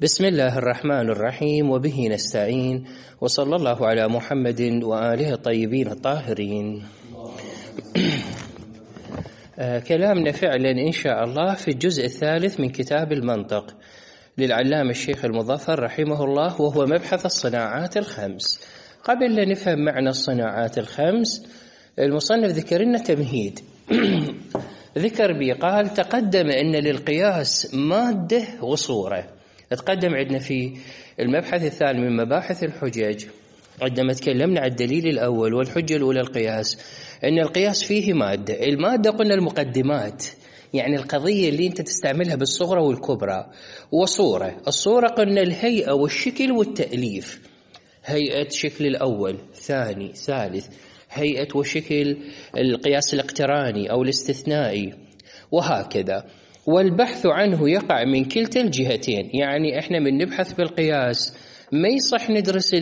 بسم الله الرحمن الرحيم، وبه نستعين، وصلى الله على محمد وآله الطيبين الطاهرين. كلامنا فعلا إن شاء الله في الجزء الثالث من كتاب المنطق للعلامة الشيخ المظفر رحمه الله، وهو مبحث الصناعات الخمس. قبل أن نفهم معنى الصناعات الخمس، المصنف ذكر لنا تمهيد. ذكر بي قال: تقدم أن للقياس مادة وصورة. تقدم عندنا في المبحث الثاني من مباحث الحجج، عندما تكلمنا عن الدليل الأول والحجة الأولى القياس، أن القياس فيه مادة. المادة قلنا المقدمات، يعني القضية اللي أنت تستعملها بالصغرى والكبرى، وصورة. الصورة قلنا الهيئة والشكل والتأليف، هيئة شكل الأول ثاني ثالث، هيئة وشكل القياس الاقتراني أو الاستثنائي، وهكذا. والبحث عنه يقع من كلتا الجهتين، يعني احنا من نبحث بالقياس ما يصح ندرس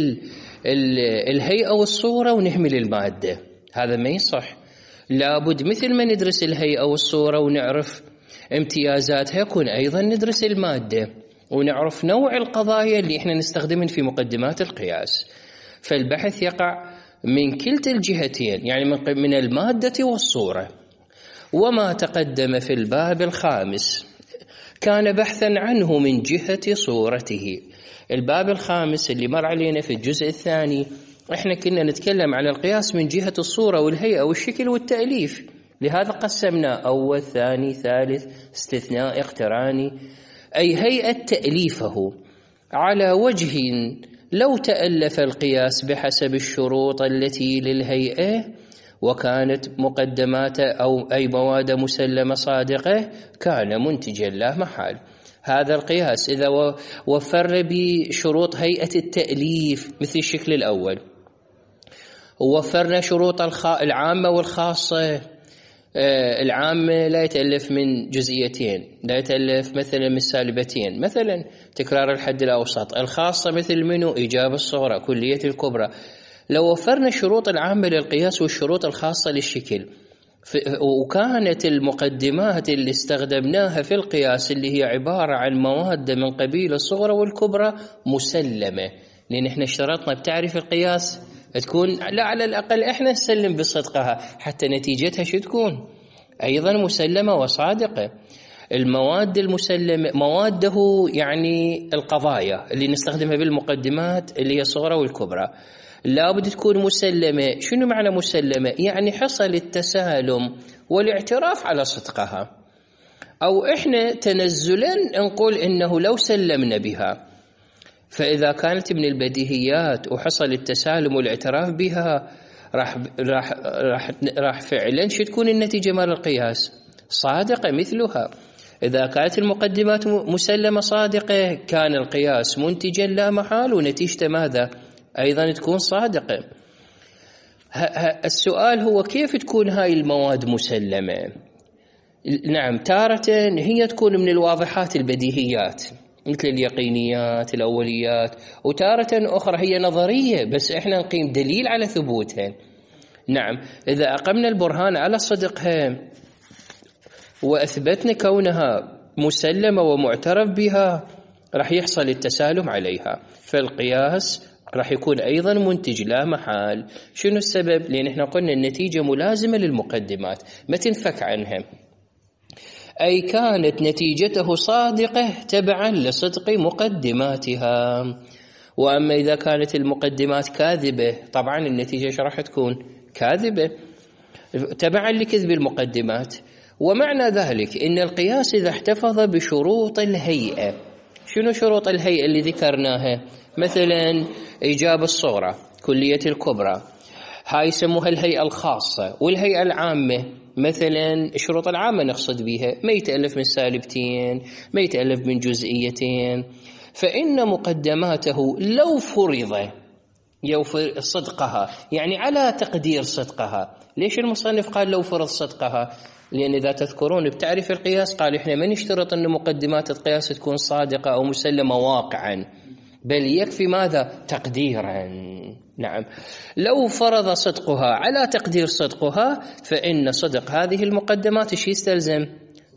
الهيئة والصورة ونهمل المادة، هذا ما يصح. لابد مثل ما ندرس الهيئة والصورة ونعرف امتيازاتها، يكون أيضا ندرس المادة ونعرف نوع القضايا اللي احنا نستخدمها في مقدمات القياس. فالبحث يقع من كلتا الجهتين، يعني من المادة والصورة. وما تقدم في الباب الخامس كان بحثا عنه من جهة صورته. الباب الخامس اللي مر علينا في الجزء الثاني، احنا كنا نتكلم على القياس من جهة الصورة والهيئة والشكل والتأليف، لهذا قسمنا أول ثاني ثالث استثناء اقتراني، أي هيئة تأليفه على وجه لو تألف القياس بحسب الشروط التي للهيئة وكانت مقدمات أو أي مواد مسلمة صادقة كان منتجا لا محال. هذا القياس إذا وفر بشروط هيئة التأليف مثل الشكل الأول، ووفرنا شروط العامة والخاصة. العامة لا يتألف من جزئيتين، لا يتألف مثلا من سالبتين، مثلا تكرار الحد الأوسط. الخاصة مثل منه إيجاب الصغرى، كلية الكبرى. لو وفرنا شروط العامة للقياس والشروط الخاصة للشكل، وكانت المقدمات اللي استخدمناها في القياس اللي هي عبارة عن مواد من قبيل الصغرى والكبرى مسلمة، لأن احنا اشترطنا بتعريف القياس تكون لا على الأقل احنا نسلم بصدقها، حتى نتيجتها شو تكون أيضا مسلمة وصادقة. المواد المسلمة مواده يعني القضايا اللي نستخدمها بالمقدمات اللي هي الصغرى والكبرى لابد تكون مسلمة. شنو معنى مسلمة؟ يعني حصل التسالم والاعتراف على صدقها، أو إحنا تنزلا نقول إنه لو سلمنا بها، فإذا كانت من البديهيات وحصل التسالم والاعتراف بها راح فعلا شو تكون النتيجة مال القياس؟ صادقة مثلها. إذا كانت المقدمات مسلمة صادقة كان القياس منتجا لا محال، ونتيجته ماذا؟ أيضا تكون صادقة. السؤال هو كيف تكون هاي المواد مسلمة؟ نعم، تارة هي تكون من الواضحات البديهيات مثل اليقينيات الأوليات، وتارة أخرى هي نظرية بس إحنا نقيم دليل على ثبوتها. نعم، إذا أقمنا البرهان على صدقها وأثبتنا كونها مسلمة ومعترف بها راح يحصل التسالم عليها، فالقياس راح يكون أيضا منتج لا محال. شنو السبب؟ لأن احنا قلنا النتيجة ملازمة للمقدمات ما تنفك عنها، أي كانت نتيجته صادقة تبعا لصدق مقدماتها. وأما إذا كانت المقدمات كاذبة طبعا النتيجة راح تكون كاذبة تبعا لكذب المقدمات. ومعنى ذلك إن القياس إذا احتفظ بشروط الهيئة. شنو شروط الهيئة اللي ذكرناها؟ مثلا إيجاب الصغرى، كلية الكبرى، هاي يسموها الهيئة الخاصة. والهيئة العامة مثلا الشروط العامة نقصد بها ما يتألف من سالبتين، ما يتألف من جزئيتين. فإن مقدماته لو فرض صدقها، يعني على تقدير صدقها. ليش المصنف قال لو فرض صدقها؟ لأن إذا تذكرون بتعريف القياس قال إحنا ما نشترط أن مقدمات القياس تكون صادقة أو مسلمة واقعا، بل يكفي ماذا؟ تقديرا. نعم، لو فرض صدقها على تقدير صدقها فإن صدق هذه المقدمات إيش يستلزم؟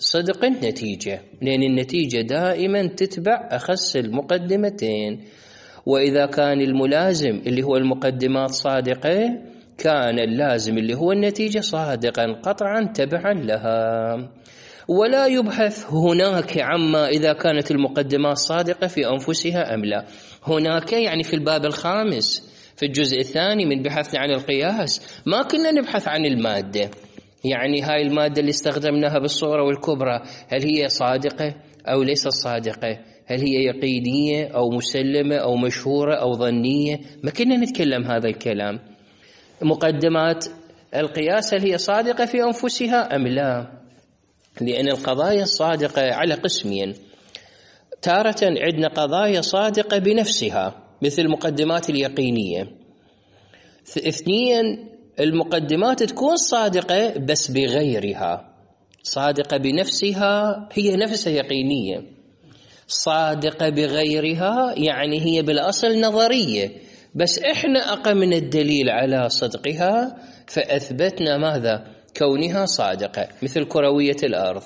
صدق النتيجة، لأن النتيجة دائما تتبع أخس المقدمتين. وإذا كان الملازم اللي هو المقدمات صادقة، كان اللازم اللي هو النتيجة صادقا قطعا تبعا لها. ولا يبحث هناك عما إذا كانت المقدمات صادقة في أنفسها أم لا. هناك يعني في الباب الخامس في الجزء الثاني من بحثنا عن القياس ما كنا نبحث عن المادة، يعني هاي المادة اللي استخدمناها بالصورة والكبرى هل هي صادقة أو ليست صادقة، هل هي يقينية أو مسلمة أو مشهورة أو ظنية، ما كنا نتكلم هذا الكلام. مقدمات القياس هل هي صادقة في أنفسها أم لا، لأن القضايا الصادقة على قسمين. تارة عندنا قضايا صادقة بنفسها مثل المقدمات اليقينية. اثنين، المقدمات تكون صادقة بس بغيرها. صادقة بنفسها هي نفسها يقينية، صادقة بغيرها يعني هي بالأصل نظرية، بس إحنا أقمنا الدليل على صدقها فأثبتنا ماذا؟ كونها صادقة. مثل كروية الأرض.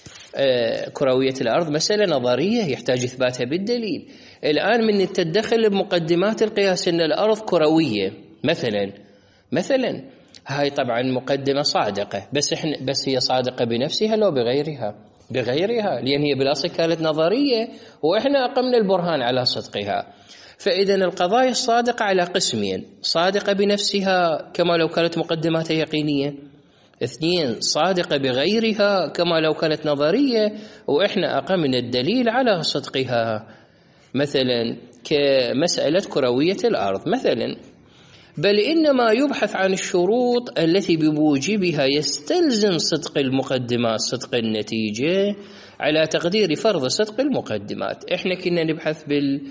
كروية الأرض مسألة نظرية يحتاج إثباتها بالدليل. الآن من تدخل بمقدمات القياس أن الأرض كروية مثلا هاي طبعا مقدمة صادقة، بس هي صادقة بنفسها لو بغيرها، لأن هي بالأصل كانت نظرية وإحنا أقمنا البرهان على صدقها. فإذا القضايا الصادقة على قسمين: صادقة بنفسها كما لو كانت مقدماتها يقينية، اثنين صادقة بغيرها كما لو كانت نظرية وإحنا أقمنا الدليل على صدقها. مثلا كمسألة كروية الأرض مثلا. بل إنما يبحث عن الشروط التي بموجبها يستلزم صدق المقدمات صدق النتيجة على تقدير فرض صدق المقدمات. إحنا كنا نبحث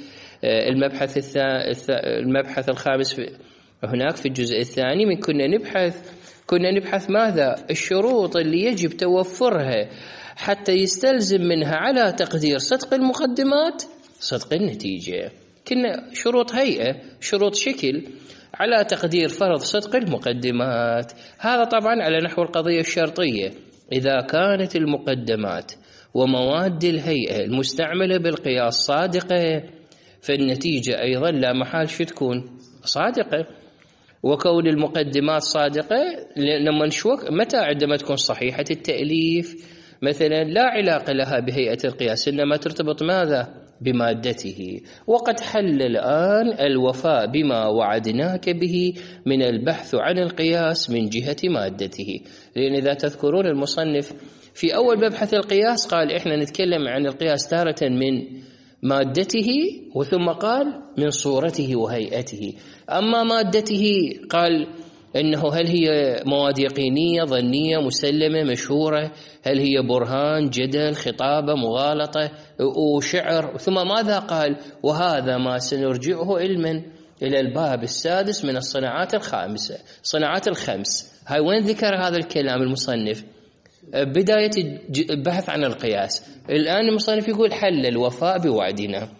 المبحث الخامس هناك في الجزء الثاني من كنا نبحث ماذا؟ الشروط اللي يجب توفرها حتى يستلزم منها على تقدير صدق المقدمات صدق النتيجة. كنا شروط هيئة، شروط شكل على تقدير فرض صدق المقدمات. هذا طبعا على نحو القضية الشرطية. إذا كانت المقدمات ومواد الهيئة المستعملة بالقياس صادقة فالنتيجة أيضا لا محال تكون صادقة. وكون المقدمات صادقة لما نشوف متى عندما تكون صحيحة التأليف مثلا لا علاقة لها بهيئة القياس، إنما ترتبط ماذا؟ بمادته. وقد حل الآن الوفاء بما وعدناك به من البحث عن القياس من جهة مادته. لأن إذا تذكرون المصنف في أول مبحث القياس قال إحنا نتكلم عن القياس تارة من مادته وثم قال من صورته وهيئته. أما مادته قال إنه هل هي مواد يقينية ظنية مسلمة مشهورة، هل هي برهان جدل خطابة مغالطة وشعر، ثم ماذا قال؟ وهذا ما سنرجعه علما إلى الباب السادس من الصناعات الخامسة، صناعات الخمس. هاي وين ذكر هذا الكلام المصنف؟ بداية البحث عن القياس. الآن المصنف يقول حل الوفاء بوعدنا،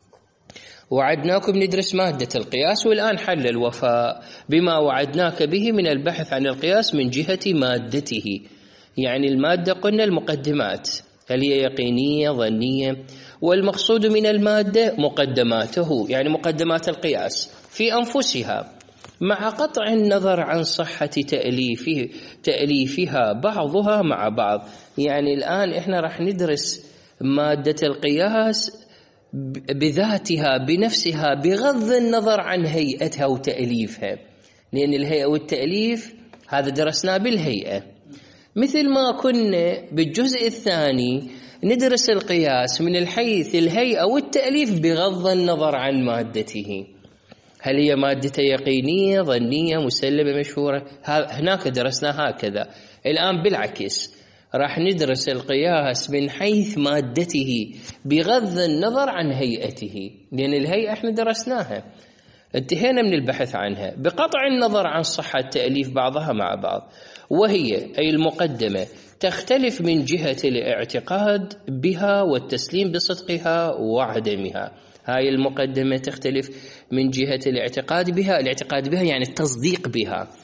وعدناكم ندرس مادة القياس، والآن حل الوفاء بما وعدناك به من البحث عن القياس من جهة مادته. يعني المادة قلنا المقدمات هل هي يقينية ظنية، والمقصود من المادة مقدماته يعني مقدمات القياس في أنفسها مع قطع النظر عن صحة تأليفها بعضها مع بعض. يعني الآن إحنا راح ندرس مادة القياس بذاتها بنفسها بغض النظر عن هيئتها وتأليفها، لأن الهيئة والتأليف هذا درسناه بالهيئة، مثل ما كنا بالجزء الثاني ندرس القياس من الحيث الهيئة والتأليف بغض النظر عن مادته، هل هي مادة يقينية ظنية مسلمة مشهورة. هناك درسنا هكذا. الآن بالعكس راح ندرس القياس من حيث مادته بغض النظر عن هيئته، لأن الهيئة احنا درسناها انتهينا من البحث عنها بقطع النظر عن صحة تأليف بعضها مع بعض. وهي أي المقدمة تختلف من جهة الاعتقاد بها والتسليم بصدقها وعدمها. هاي المقدمة تختلف من جهة الاعتقاد بها يعني التصديق بها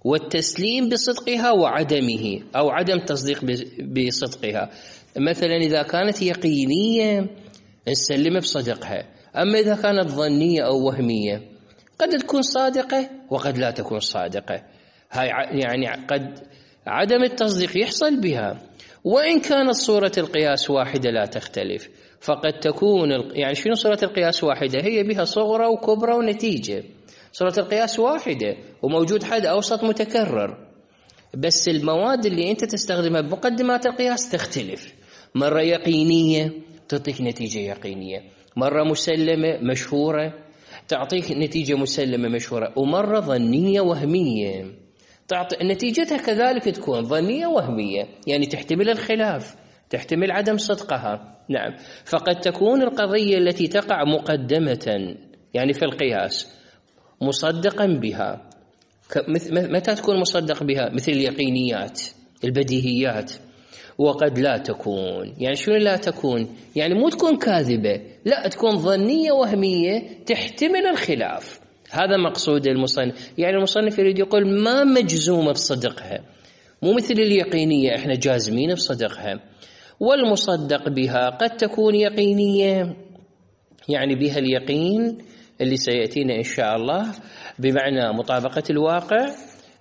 والتسليم بصدقها وعدمه أو عدم تصديق بصدقها. مثلا إذا كانت يقينية نسلم بصدقها، أما إذا كانت ظنية أو وهمية قد تكون صادقة وقد لا تكون صادقة. هاي يعني قد عدم التصديق يحصل بها، وإن كانت صورة القياس واحدة لا تختلف، فقد تكون يعني شنو صورة القياس واحدة؟ هي بها صغرى وكبرى ونتيجة. صورة القياس واحدة وموجود حد أوسط متكرر، بس المواد اللي أنت تستخدمها بمقدمات القياس تختلف. مرة يقينية تعطيك نتيجة يقينية، مرة مسلمة مشهورة تعطيك نتيجة مسلمة مشهورة، ومرة ظنية وهمية نتيجتها كذلك تكون ظنية وهمية، يعني تحتمل الخلاف، تحتمل عدم صدقها. نعم، فقد تكون القضية التي تقع مقدمة يعني في القياس مصدقا بها. متى تكون مصدق بها؟ مثل اليقينيات البديهيات. وقد لا تكون، يعني شنو لا تكون؟ يعني مو تكون كاذبة، لا تكون ظنية وهمية تحتمل الخلاف. هذا مقصود المصنف، يعني المصنف يريد يقول ما مجزومة بصدقها، مو مثل اليقينية احنا جازمين بصدقها. والمصدق بها قد تكون يقينية يعني بها اليقين اللي سيأتينا إن شاء الله بمعنى مطابقة الواقع،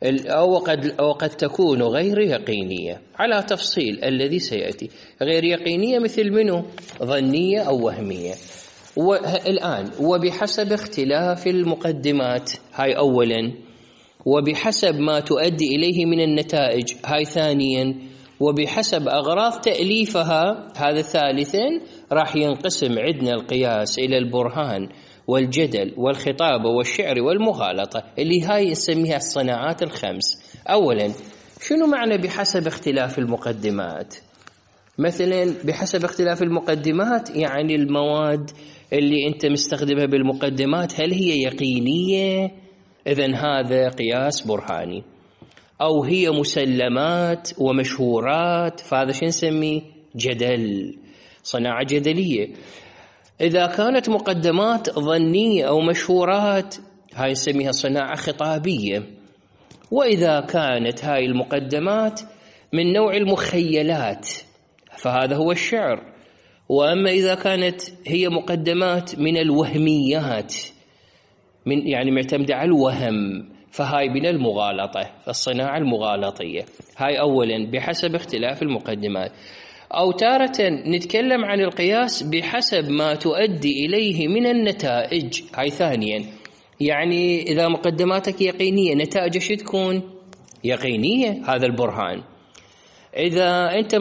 أو قد تكون غير يقينية على تفصيل الذي سيأتي. غير يقينية مثل منه؟ ظنية أو وهمية. والآن وبحسب اختلاف المقدمات، هاي أولا، وبحسب ما تؤدي إليه من النتائج، هاي ثانيا، وبحسب أغراض تأليفها، هذا ثالثا. راح ينقسم عندنا القياس إلى البرهان والجدل والخطابة والشعر والمغالطة، اللي هاي نسميها الصناعات الخمس. أولا، شنو معنى بحسب اختلاف المقدمات؟ مثلا بحسب اختلاف المقدمات يعني المواد اللي أنت مستخدمها بالمقدمات هل هي يقينية؟ إذن هذا قياس برهاني. أو هي مسلمات ومشهورات، فهذا شو نسميه؟ جدل، صناعة جدلية. إذا كانت مقدمات ظنية أو مشهورات هاي نسميها صناعة خطابية. وإذا كانت هاي المقدمات من نوع المخيلات فهذا هو الشعر. وأما إذا كانت هي مقدمات من الوهميات من يعني معتمدة على الوهم فهاي من المغالطة، الصناعة المغالطية. هاي أولا بحسب اختلاف المقدمات. أو تارة نتكلم عن القياس بحسب ما تؤدي إليه من النتائج، هاي ثانيا. يعني إذا مقدماتك يقينية نتائج شو تكون؟ يقينية، هذا البرهان. إذا أنت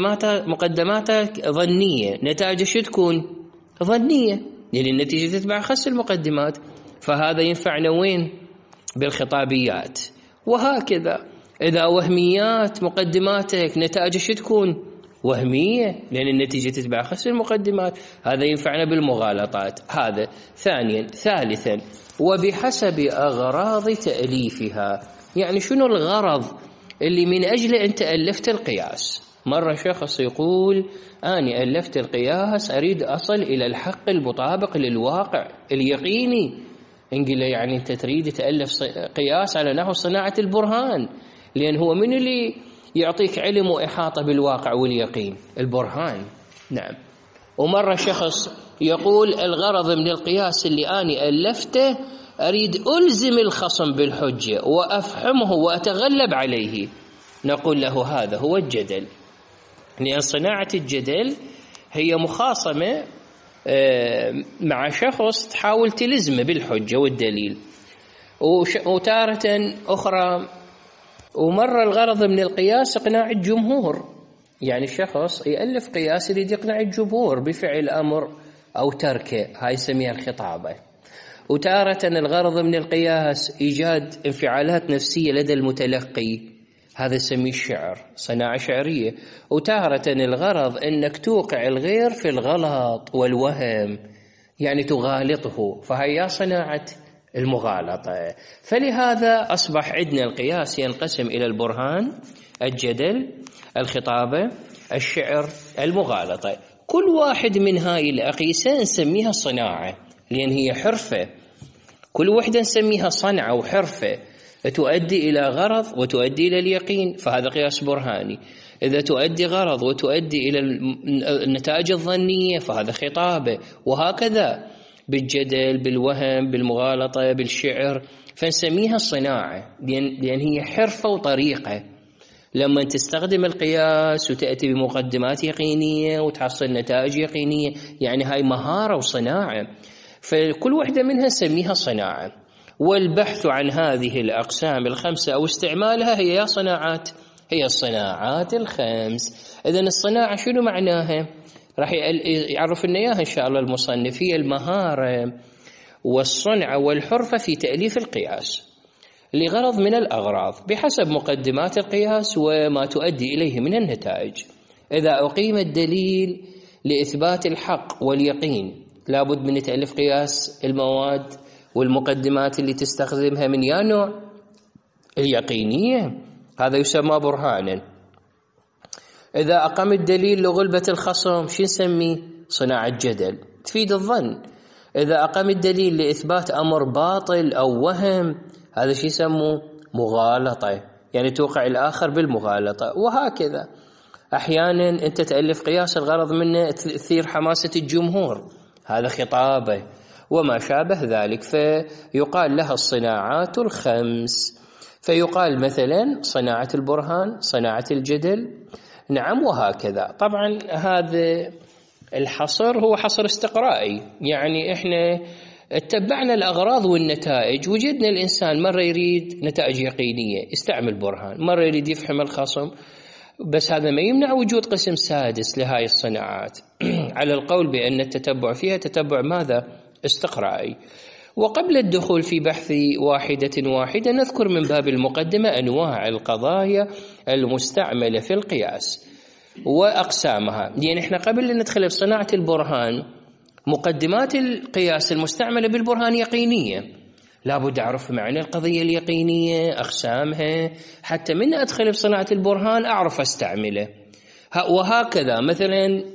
مقدماتك ظنية نتائج شو تكون؟ ظنية، يعني النتيجة تتبع خس المقدمات، فهذا ينفعنا وين؟ بالخطابيات. وهكذا إذا وهميات مقدماتك نتائج شو تكون؟ وهمية، لأن النتيجة تتبع خس المقدمات، هذا ينفعنا بالمغالطات. هذا ثانيا. ثالثا، وبحسب أغراض تأليفها، يعني شنو الغرض اللي من أجله أنت ألفت القياس؟ مرة شخص يقول أنا ألفت القياس أريد أصل إلى الحق المطابق للواقع اليقيني. نقول له يعني أنت تريد تألف قياس على نحو صناعة البرهان، لأن هو من اللي يعطيك علم وإحاطة بالواقع واليقين؟ البرهان. نعم. ومرة شخص يقول الغرض من القياس اللي أنا ألفته أريد ألزم الخصم بالحجة وأفهمه وأتغلب عليه. نقول له هذا هو الجدل، لأن صناعة الجدل هي مخاصمة مع شخص تحاول تلزمه بالحجة والدليل. وتارة أخرى ومرة الغرض من القياس إقناع الجمهور، يعني الشخص يألف قياس يريد يقنع الجمهور بفعل أمر أو تركه، هاي يسميها الخطابة. وتارة الغرض من القياس إيجاد انفعالات نفسية لدى المتلقي، هذا يسميه الشعر، صناعة شعرية. وتارة الغرض أنك توقع الغير في الغلط والوهم، يعني تغالطه، فهي صناعة المغالطة. فلهذا أصبح عندنا القياس ينقسم إلى البرهان، الجدل، الخطابة، الشعر، المغالطة. كل واحد من هاي الأقيسة نسميها صناعة، لأن هي حرفة، كل وحدة نسميها صنعة وحرفة. تؤدي إلى غرض وتؤدي إلى اليقين فهذا قياس برهاني. إذا تؤدي غرض وتؤدي إلى النتائج الظنية فهذا خطابة، وهكذا بالجدل، بالوهم، بالمغالطة، بالشعر، فنسميها الصناعة لأن هي حرفة وطريقة. لما تستخدم القياس وتأتي بمقدمات يقينية وتحصل نتائج يقينية، يعني هاي مهارة وصناعة، فكل واحدة منها نسميها صناعة. والبحث عن هذه الأقسام الخمسة أو استعمالها هي يا صناعات، هي الصناعات الخمس. إذن الصناعة شنو معناها؟ راح يعرف لنا إياها إن شاء الله المصنف. هي المهارة والصنعة والحرفة في تأليف القياس لغرض من الأغراض بحسب مقدمات القياس وما تؤدي إليه من النتائج. إذا أقيم الدليل لإثبات الحق واليقين لابد من تأليف قياس المواد والمقدمات اللي تستخدمها من يا نوع اليقينية، هذا يسمى برهانا. إذا أقام الدليل لغلبة الخصم شو نسميه؟ صناعة جدل، تفيد الظن. إذا أقام الدليل لإثبات أمر باطل أو وهم هذا شو يسموه؟ مغالطة، يعني توقع الآخر بالمغالطة. وهكذا أحيانا أنت تألف قياس الغرض منه تثير حماسة الجمهور، هذا خطابة وما شابه ذلك، فيقال لها الصناعات الخمس. فيقال مثلا صناعة البرهان، صناعة الجدل، نعم، وهكذا. طبعا هذا الحصر هو حصر استقرائي، يعني احنا اتبعنا الأغراض والنتائج، وجدنا الإنسان مرة يريد نتائج يقينية يستعمل برهان، مرة يريد يفهم الخصم، بس هذا ما يمنع وجود قسم سادس لهاي الصناعات على القول بأن التتبع فيها تتبع ماذا؟ استقرائي. وقبل الدخول في بحث واحدة واحدة نذكر من باب المقدمة أنواع القضايا المستعملة في القياس وأقسامها. يعني احنا قبل أن ندخل في صناعة البرهان مقدمات القياس المستعملة بالبرهان يقينية، لابد أعرف معنى القضية اليقينية، أقسامها، حتى من أدخل في صناعة البرهان أعرف أستعمله. وهكذا مثلا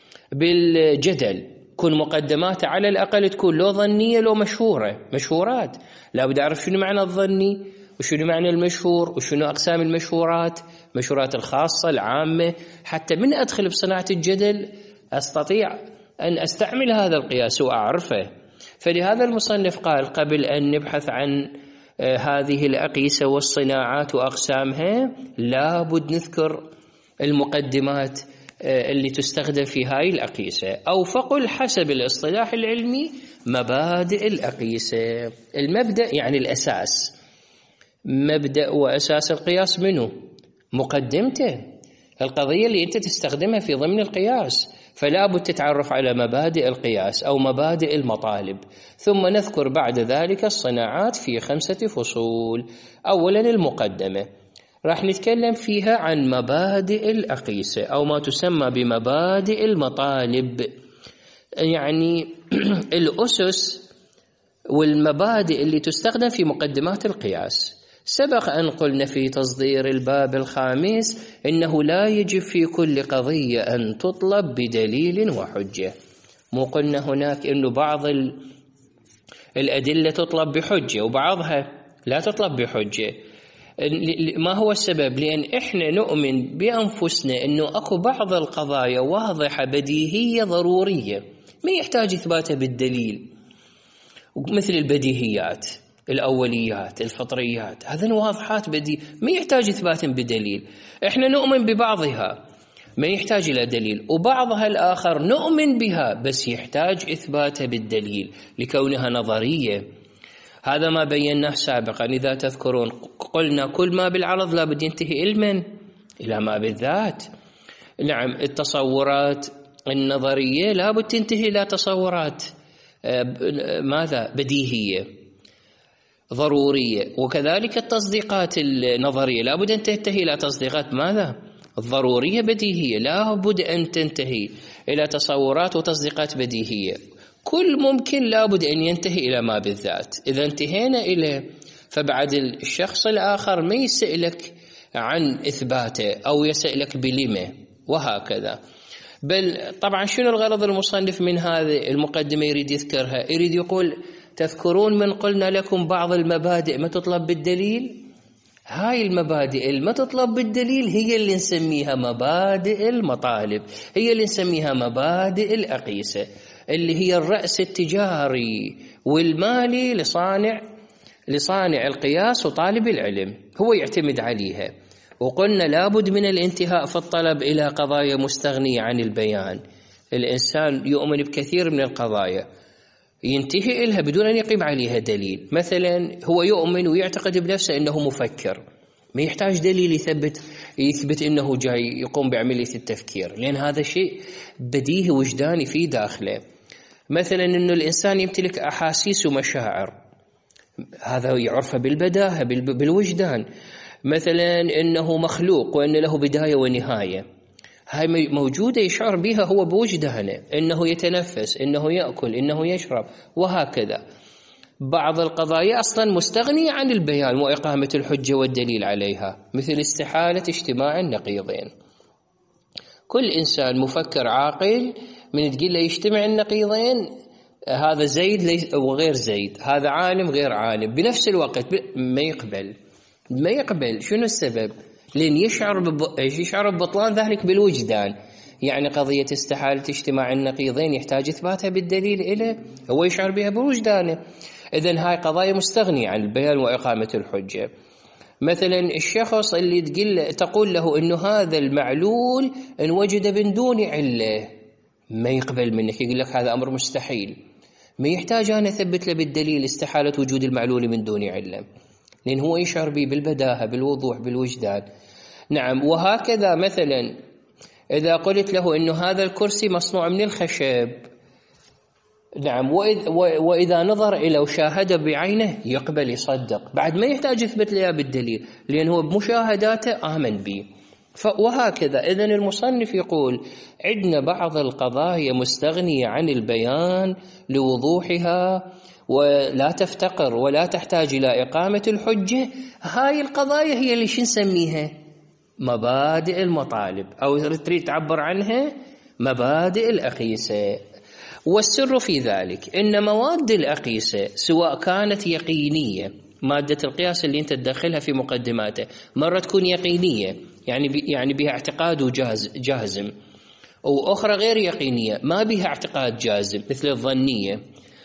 بالجدل كل مقدمات على الأقل تكون لو ظنية لو مشهورات، لابد أعرف شنو معنى الظني وشنو معنى المشهور وشنو أقسام المشهورات الخاصة العامة، حتى من أدخل بصناعة الجدل أستطيع أن أستعمل هذا القياس وأعرفه. فلهذا المصنف قال قبل أن نبحث عن هذه الأقيسة والصناعات وأقسامها لابد نذكر المقدمات اللي تستخدم في هاي الأقيسة، أو فقل حسب الاصطلاح العلمي مبادئ الأقيسة. المبدأ يعني الأساس، مبدأ وأساس القياس منه مقدمته، القضية اللي أنت تستخدمها في ضمن القياس، فلا بد تتعرف على مبادئ القياس أو مبادئ المطالب. ثم نذكر بعد ذلك الصناعات في 5 فصول. أولا المقدمة راح نتكلم فيها عن مبادئ الأقيسة أو ما تسمى بمبادئ المطالب، يعني الأسس والمبادئ اللي تستخدم في مقدمات القياس. سبق أن قلنا في تصدير الباب الخامس إنه لا يجب في كل قضية أن تطلب بدليل وحجة. مو قلنا هناك إنه بعض الأدلة تطلب بحجة وبعضها لا تطلب بحجة. ما هو السبب؟ لأن إحنا نؤمن بأنفسنا إنه أكو بعض القضايا واضحة بديهية ضرورية ما يحتاج إثباتها بالدليل، مثل البديهيات، الأوليات، الفطريات، هذه واضحات بديهية ما يحتاج إثبات بدليل. إحنا نؤمن ببعضها ما يحتاج إلى دليل، وبعضها الآخر نؤمن بها بس يحتاج إثباتها بالدليل لكونها نظرية. هذا ما بيناه سابقا. إذا تذكرون قلنا كل ما بالعرض لا بد ينتهي علما إلى ما بالذات. نعم، التصورات النظرية لا بد تنتهي إلى تصورات ماذا؟ بديهية ضرورية. وكذلك التصديقات النظرية لا بد أن تنتهي إلى تصديقات ماذا؟ الضرورية بديهية، لا بد أن تنتهي إلى تصورات وتصديقات بديهية. كل ممكن لا بد أن ينتهي إلى ما بالذات. إذا انتهينا إليه فبعد الشخص الآخر ما يسألك عن إثباته أو يسألك بلمه وهكذا. بل طبعا شنو الغرض المصنف من هذه المقدمة يريد يذكرها؟ يريد يقول تذكرون من قلنا لكم بعض المبادئ ما تطلب بالدليل، هاي المبادئ اللي ما تطلب بالدليل هي اللي نسميها مبادئ المطالب، هي اللي نسميها مبادئ الأقيسة، اللي هي الرأس التجاري والمالي لصانع القياس وطالب العلم، هو يعتمد عليها. وقلنا لابد من الانتهاء في الطلب إلى قضايا مستغنية عن البيان. الإنسان يؤمن بكثير من القضايا ينتهي إلها بدون أن يقيم عليها دليل. مثلا هو يؤمن ويعتقد بنفسه أنه مفكر، ما يحتاج دليل يثبت أنه جاي يقوم بعملية التفكير، لأن هذا شيء بديهي وجداني في داخله. مثلا أنه الإنسان يمتلك أحاسيس ومشاعر، هذا يعرف بالبداهة بالوجدان. مثلا أنه مخلوق وأن له بداية ونهاية، هاي موجودة يشعر بها هو بوجدانه، أنه يتنفس، أنه يأكل، أنه يشرب، وهكذا. بعض القضايا أصلا مستغنية عن البيان وإقامة الحجة والدليل عليها، مثل استحالة اجتماع النقيضين. كل إنسان مفكر عاقل من تقول له يجتمع النقيضين، هذا زيد وغير زيد، هذا عالم غير عالم بنفس الوقت، ما يقبل. شنو السبب؟ لأن يشعر ببطلان ذلك بالوجدان. يعني قضية استحالة اجتماع النقيضين يحتاج إثباتها بالدليل إليه، هو يشعر بها بوجدانه. إذن هاي قضايا مستغنية عن البيان وإقامة الحجة. مثلا الشخص اللي تقول له إنه هذا المعلول إن وجد من دون علة، ما يقبل منك، يقول لك هذا أمر مستحيل، ما يحتاج أن أثبت له بالدليل استحالة وجود المعلول من دون علة، لأن هو يشعر به بالبداهة بالوضوح بالوجدان. نعم. وهكذا مثلا إذا قلت له إنه هذا الكرسي مصنوع من الخشب، نعم، وإذا نظر إلى وشاهد بعينه يقبل يصدق، بعد ما يحتاج يثبت له بالدليل، لأن هو بمشاهداته آمن به. وهكذا. إذن المصنف يقول عندنا بعض القضايا مستغنية عن البيان لوضوحها ولا تفتقر ولا تحتاج إلى إقامة الحجة. هاي القضايا هي اللي نسميها مبادئ المطالب، أو تريد تعبر عنها مبادئ الأقيسة. والسر في يعني إن مواد الأقيسة سواء كانت يقينية، مادة القياس اللي أنت تدخلها في مقدماته مرة تكون يقينية يعني بها اعتقاد جازم، وأخرى غير يقينية ما بها اعتقاد جازم مثل الظنية.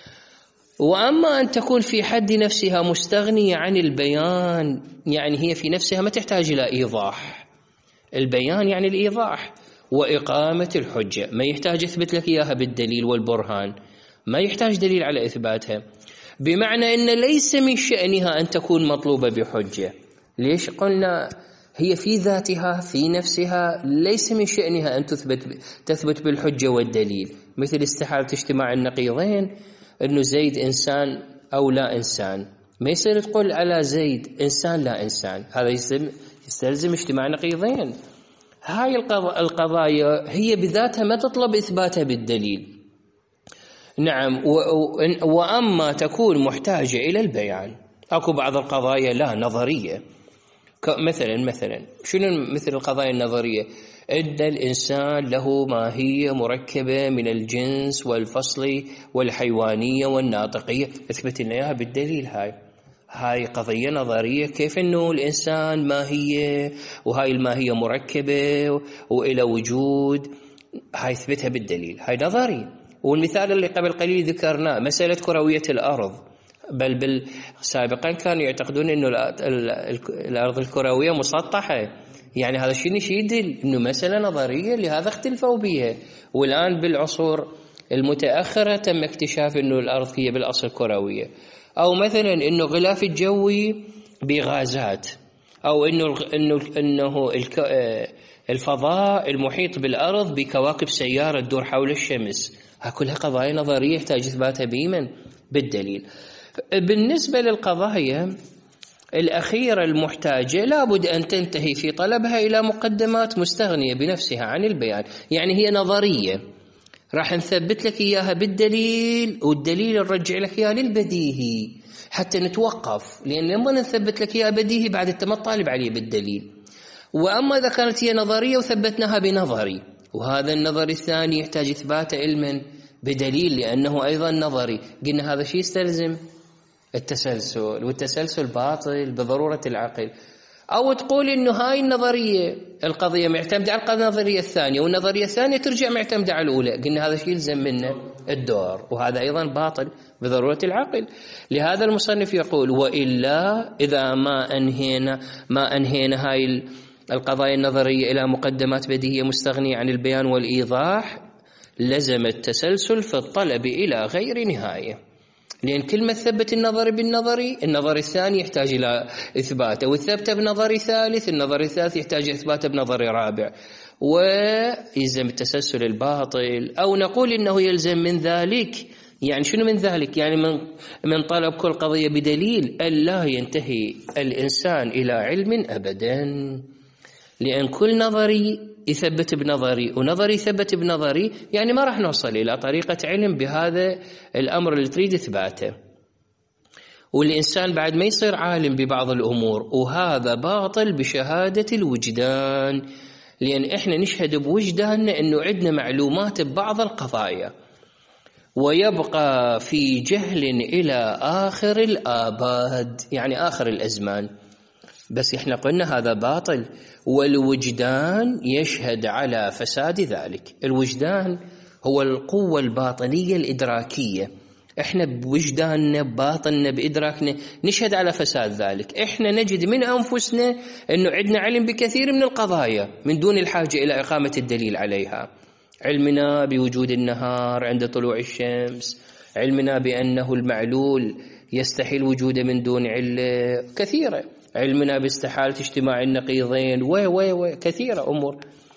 وأما أن تكون في حد نفسها مستغنية عن البيان، يعني هي في نفسها ما تحتاج إلى إيضاح. البيان يعني الإيضاح وإقامة الحجة، ما يحتاج يثبت لك إياها بالدليل والبرهان، ما يحتاج دليل على إثباتها، بمعنى أن ليس من شأنها أن تكون مطلوبة بحجة. ليش قلنا هي في ذاتها في نفسها ليس من شأنها أن تثبت بالحجة والدليل، مثل استحالة اجتماع النقيضين، أنه زيد إنسان أو لا إنسان، ما يصير تقول على زيد إنسان لا إنسان، هذا يستلزم اجتماع نقيضين. هاي القضايا هي بذاتها ما تطلب إثباتها بالدليل. نعم. وأما تكون محتاجة إلى البيان، أكو بعض القضايا لا نظرية، مثلا شنو مثل القضايا النظرية؟ إن الإنسان له ماهية مركبة من الجنس والفصل والحيوانية والناطقية، اثبت لنا إياها بالدليل. هاي قضية نظرية، كيف إنه الإنسان ماهية وهاي الماهية مركبة وإلى وجود، هاي اثبتها بالدليل، هاي نظري. والمثال اللي قبل قليل ذكرناه مسألة كروية الأرض، بل سابقا كانوا يعتقدون إنه الأرض الكروية مسطحة، يعني هذا الشيء يدل إنه مسألة نظرية، لهذا اختلفوا بها. والآن بالعصور المتأخرة تم اكتشاف إنه الأرض هي بالأصل كروية. أو مثلا إنه غلاف الجوي بغازات، أو إنه الفضاء المحيط بالأرض بكواكب سيارة تدور حول الشمس، كلها قضايا نظرية يحتاج إثباتها بالدليل. بالنسبة للقضايا الأخيرة المحتاجة لابد أن تنتهي في طلبها إلى مقدمات مستغنية بنفسها عن البيان، يعني هي نظرية راح نثبت لك إياها بالدليل، والدليل نرجع لك إياها للبديهي حتى نتوقف، لأن لما نثبت لك إياها بديهي بعد أنت ما تطالب عليه بالدليل. وأما إذا كانت هي نظرية وثبتناها بنظري، وهذا النظر الثاني يحتاج إثبات علما بدليل لأنه أيضا نظري، قلنا هذا شيء يستلزم التسلسل، والتسلسل باطل بضرورة العقل. أو تقول إنه هاي النظرية القضية معتمدة على النظرية الثانية، والنظرية الثانية ترجع معتمدة على الأولى. قلنا هذا شيء يلزم منه الدور، وهذا أيضا باطل بضرورة العقل. لهذا المصنف يقول: وإلا إذا ما أنهينا هاي القضايا النظرية إلى مقدمات بديهية مستغنية عن البيان والإيضاح، لزم التسلسل في الطلب إلى غير نهاية. لأن كل ما ثبت النظري بالنظري، النظري الثاني يحتاج إلى إثباته، والثبت بنظري ثالث، النظري الثالث يحتاج إثباته بنظري رابع، ويلزم التسلسل الباطل. أو نقول إنه يلزم من ذلك، يعني شنو من ذلك؟ يعني من طلب كل قضية بدليل ألا ينتهي الإنسان إلى علم أبدا. لأن كل نظري يثبت بنظري ونظري يثبت بنظري، يعني ما راح نوصل إلى طريقة علم بهذا الأمر اللي تريد إثباته. والإنسان بعد ما يصير عالم ببعض الأمور، وهذا باطل بشهادة الوجدان، لأن إحنا نشهد بوجداننا أنه عندنا معلومات ببعض القضايا، ويبقى في جهل إلى آخر الآباد، يعني آخر الأزمان. بس إحنا قلنا هذا باطل، والوجدان يشهد على فساد ذلك. الوجدان هو القوة الباطنية الإدراكية، إحنا بوجداننا باطننا بإدراكنا نشهد على فساد ذلك. إحنا نجد من أنفسنا أنه عندنا علم بكثير من القضايا من دون الحاجة إلى إقامة الدليل عليها. علمنا بوجود النهار عند طلوع الشمس، علمنا بأنه المعلول يستحيل وجوده من دون علة كثيرة، علمنا باستحالة اجتماع النقيضين كثيرة أمور.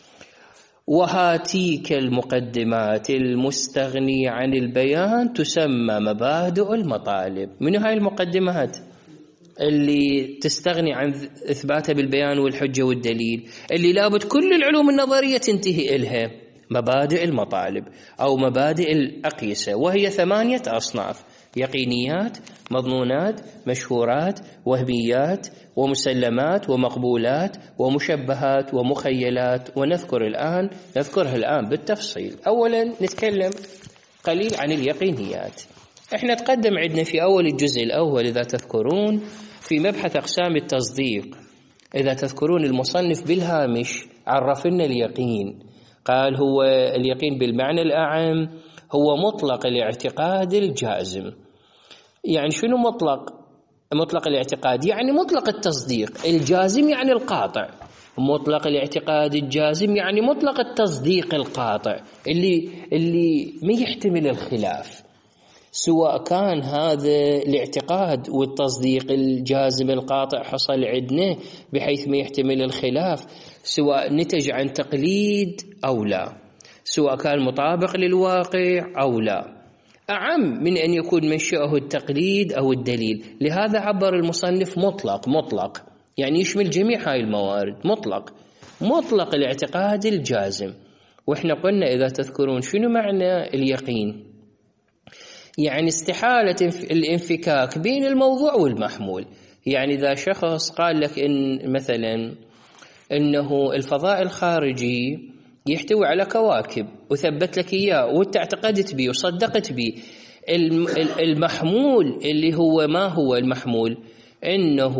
وهاتيك المقدمات المستغنية عن البيان تسمى مبادئ المطالب. من هاي المقدمات اللي تستغني عن إثباتها بالبيان والحجة والدليل، اللي لابد كل العلوم النظرية تنتهي إلها؟ مبادئ المطالب أو مبادئ الأقيسة، وهي 8 أصناف: يقينيات، مظنونات، مشهورات، وهميات، ومسلمات، ومقبولات، ومشبهات، ومخيلات. نذكرها الآن بالتفصيل. أولا نتكلم قليل عن اليقينيات. احنا تقدم عندنا في أول الجزء الأول إذا تذكرون في مبحث أقسام التصديق، إذا تذكرون المصنف بالهامش عرف لنا اليقين، قال هو اليقين بالمعنى الأعم هو مطلق الاعتقاد الجازم. يعني شنو مطلق الاعتقاد؟ يعني مطلق التصديق. الجازم يعني القاطع، مطلق الاعتقاد الجازم يعني مطلق التصديق القاطع اللي ما يحتمل الخلاف. سواء كان هذا الاعتقاد والتصديق الجازم القاطع حصل عندنا بحيث ما يحتمل الخلاف، سواء نتج عن تقليد أو لا، سواء كان مطابق للواقع أو لا، أعم من أن يكون منشأه التقليد أو الدليل. لهذا عبر المصنف مطلق يعني يشمل جميع هاي الموارد. مطلق الاعتقاد الجازم. وإحنا قلنا إذا تذكرون شنو معنى اليقين؟ يعني استحالة الانفكاك بين الموضوع والمحمول. يعني إذا شخص قال لك إن مثلا إنه الفضاء الخارجي يحتوي على كواكب وثبت لك إياه وانت اعتقدت به وصدقت به، المحمول اللي هو ما هو المحمول؟ إنه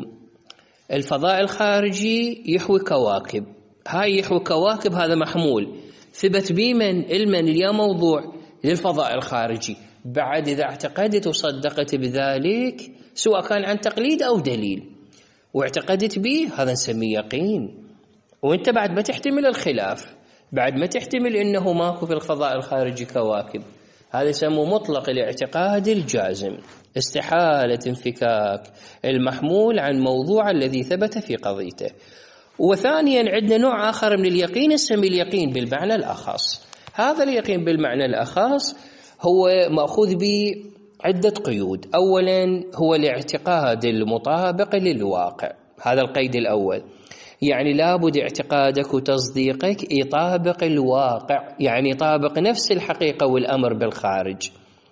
الفضاء الخارجي يحوي كواكب، هاي يحوي كواكب، هذا محمول ثبت به من يا موضوع للفضاء الخارجي. بعد إذا اعتقدت وصدقت بذلك سواء كان عن تقليد أو دليل واعتقدت به، هذا نسميه يقين. وانت بعد ما تحتمل الخلاف، بعد ما تحتمل انه ماكو في الفضاء الخارجي كواكب، هذا يسموه مطلق الاعتقاد الجازم، استحالة انفكاك المحمول عن موضوع الذي ثبت في قضيته. وثانيا عندنا نوع آخر من اليقين نسميه اليقين بالمعنى الأخص. هذا اليقين بالمعنى الأخص هو مأخوذ بعدة قيود. أولا هو الاعتقاد المطابق للواقع، هذا القيد الأول، يعني لابد اعتقادك وتصديقك يطابق الواقع، يعني يطابق نفس الحقيقة والأمر بالخارج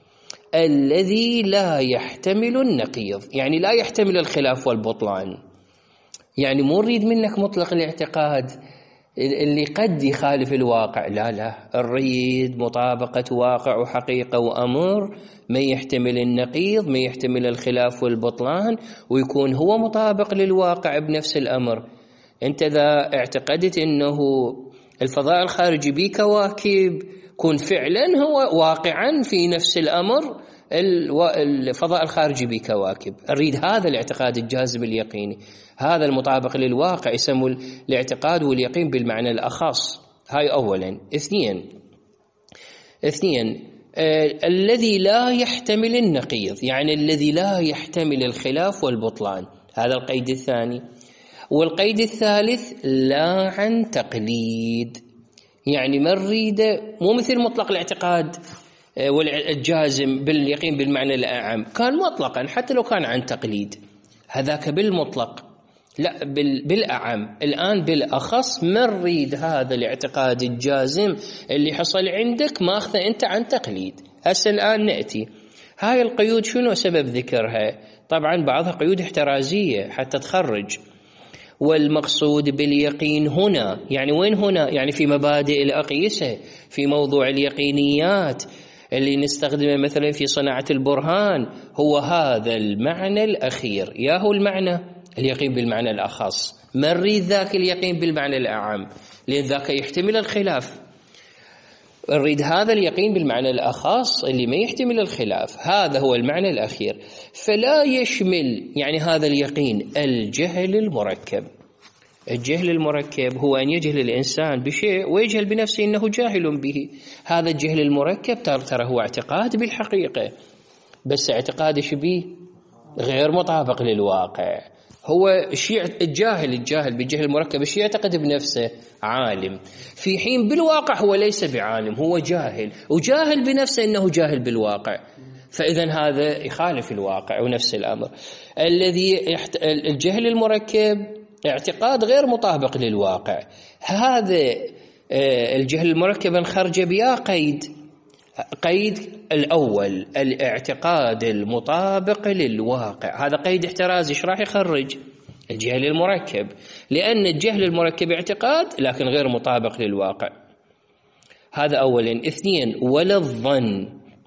الذي لا يحتمل النقيض، يعني لا يحتمل الخلاف والبطلان. يعني مو نريد منك مطلق الاعتقاد اللي قد يخالف الواقع. لا، نريد مطابقة واقع وحقيقة وأمر ما يحتمل النقيض، ما يحتمل الخلاف والبطلان، ويكون هو مطابق للواقع بنفس الأمر. أنت إذا اعتقدت أنه الفضاء الخارجي بكواكب، كون فعلا هو واقعا في نفس الأمر الفضاء الخارجي بكواكب. أريد هذا الاعتقاد الجازم اليقيني، هذا المطابق للواقع، يسموا الاعتقاد واليقين بالمعنى الأخص. هاي أولا. اثنين الذي لا يحتمل النقيض، يعني الذي لا يحتمل الخلاف والبطلان، هذا القيد الثاني. والقيد الثالث لا عن تقليد، يعني ما نريده مو مثل مطلق الاعتقاد والجازم باليقين بالمعنى الأعم، كان مطلقا حتى لو كان عن تقليد، هذاك بالمطلق. لا، بالأعم. الآن بالأخص ما نريد هذا الاعتقاد الجازم اللي حصل عندك ماخذه أنت عن تقليد. هسه الآن نأتي هاي القيود شنو سبب ذكرها؟ طبعا بعضها قيود احترازية حتى تخرج. والمقصود باليقين هنا، يعني وين هنا؟ يعني في مبادئ الأقيسة، في موضوع اليقينيات اللي نستخدمه مثلا في صناعة البرهان، هو هذا المعنى الأخير، يا هو المعنى اليقين بالمعنى الأخص. ما نريد ذاك اليقين بالمعنى الأعم، لأن ذاك يحتمل الخلاف. نريد هذا اليقين بالمعنى الأخص اللي ما يحتمل الخلاف، هذا هو المعنى الأخير. فلا يشمل يعني هذا اليقين الجهل المركب. الجهل المركب هو أن يجهل الإنسان بشيء ويجهل بنفسه أنه جاهل به. هذا الجهل المركب ترى هو اعتقاد بالحقيقة، بس اعتقاد شبيه غير مطابق للواقع. هو شيء الجاهل بالجهل المركب، الشيء يعتقد بنفسه عالم، في حين بالواقع هو ليس بعالم، هو جاهل، وجاهل بنفسه أنه جاهل بالواقع. فإذا هذا يخالف الواقع ونفس الأمر. الجهل المركب اعتقاد غير مطابق للواقع. هذا الجهل المركب نخرج بيا قيد الأول، الاعتقاد المطابق للواقع. هذا قيد احترازي. ايش راح يخرج؟ الجهل المركب، لأن الجهل المركب اعتقاد لكن غير مطابق للواقع. هذا أولا. اثنين، ولا الظن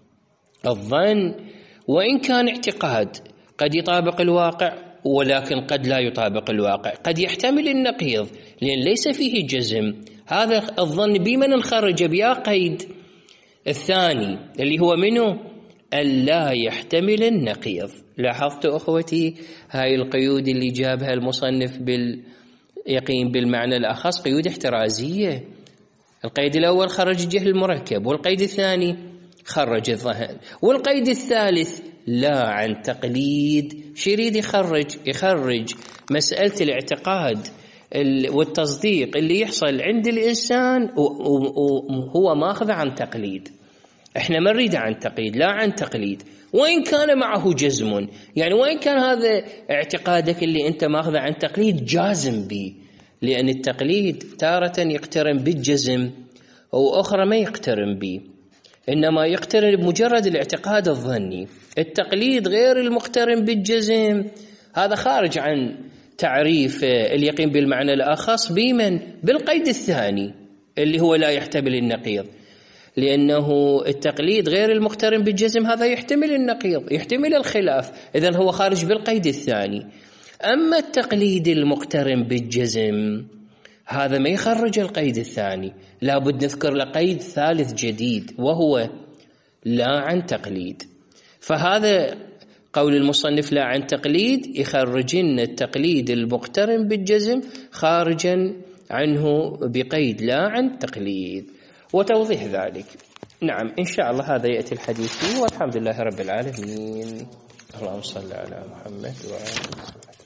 وإن كان اعتقاد قد يطابق الواقع ولكن قد لا يطابق الواقع، قد يحتمل النقيض لأن ليس فيه جزم. هذا الظن بمن نخرج بيا قيد الثاني اللي هو منه ألا يحتمل النقيض. لاحظتوا أخوتي هاي القيود اللي جابها المصنف باليقين بالمعنى الأخص قيود احترازية. القيد الأول خرج الجهل المركب، والقيد الثاني خرج الظن، والقيد الثالث لا عن تقليد. شريد يخرج مسألة الاعتقاد والتصديق اللي يحصل عند الإنسان وهو ماخذ عن تقليد. احنا ما نريد عن تقليد، لا عن تقليد، وإن كان معه جزم، يعني وإن كان هذا اعتقادك اللي انت ماخذ عن تقليد جازم به، لأن التقليد تارة يقترن بالجزم وأخرى ما يقترن به، إنما يقترن بمجرد الاعتقاد الظني. التقليد غير المقترن بالجزم، هذا خارج عن تعريف اليقين بالمعنى الأخص بمن؟ بالقيد الثاني اللي هو لا يحتمل النقيض، لأنه التقليد غير المقترن بالجزم هذا يحتمل النقيض، يحتمل الخلاف، إذن هو خارج بالقيد الثاني. أما التقليد المقترن بالجزم هذا ما يخرج القيد الثاني، لابد نذكر له قيد ثالث جديد وهو لا عن تقليد. فهذا قول المصنف لا عن تقليد يخرجن التقليد المقترن بالجزم خارجا عنه بقيد لا عن تقليد، وتوضيح ذلك. نعم إن شاء الله هذا يأتي الحديث فيه، والحمد لله رب العالمين. اللهم صل على محمد وعلى آله وصحبه.